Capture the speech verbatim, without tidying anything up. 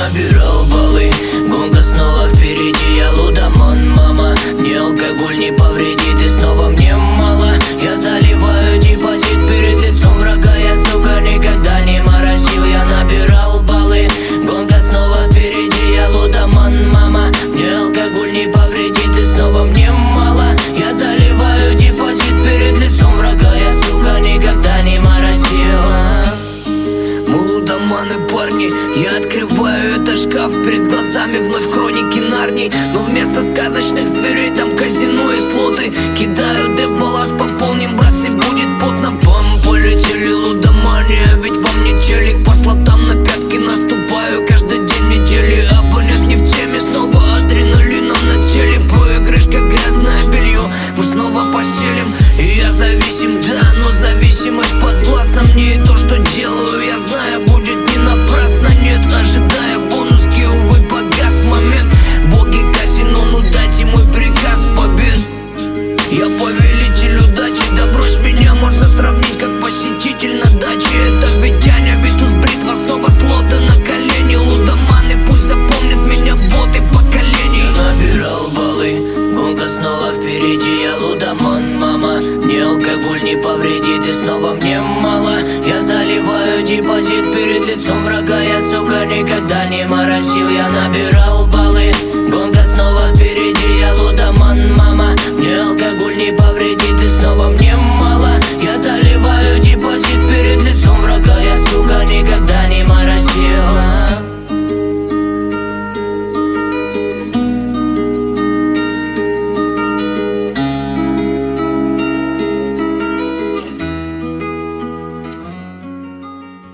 набирал баллы, гонка снова впереди. Я лудоман, мама, мне алкоголь не повредит. И снова мне мало, я заливаю депозит перед лицом врага. Я, сука, никогда не моросил. Я набирал баллы, гонка снова впереди. Я лудоман, мама, мне алкоголь не повредит. И снова мне мало, я заливаю депозит перед лицом врага. Я, сука, никогда не моросил. Мы лудоманы, парни, я открываю этот шкаф. Перед глазами вновь хроники Нарнии. Но вместо сказочных зверей там казино и слоты. Кидаю дебалас, пополним, братцы, будет потно. Бам, полетели лудомания, ведь вам не челик. По слотам на пятки наступаю каждый день недели. Абонент не в теме, снова адреналином на теле. Проигрыш как грязное белье, мы снова постелим. И я зависим, да, но зависимость подвластна мне. И то, что делаю, я знаю, будет не напрасно. Нет, ожидая бонуски, увы, погас момент. Боги казино, ну дайте мой приказ побед. Я повелитель удачи, да брось меня, можно сравнить как посетитель на даче. Это ведь Аня, Витус, бритва, снова слоты на колени. Лудоманы, пусть запомнят меня боты поколений. Я набирал баллы, гонка снова впереди. Я лудоман, мама, мне алкоголь не повредит. И снова мне мало, я заливаю депозит перед лицом врага. Я, сука, никогда не моросил. Я набирал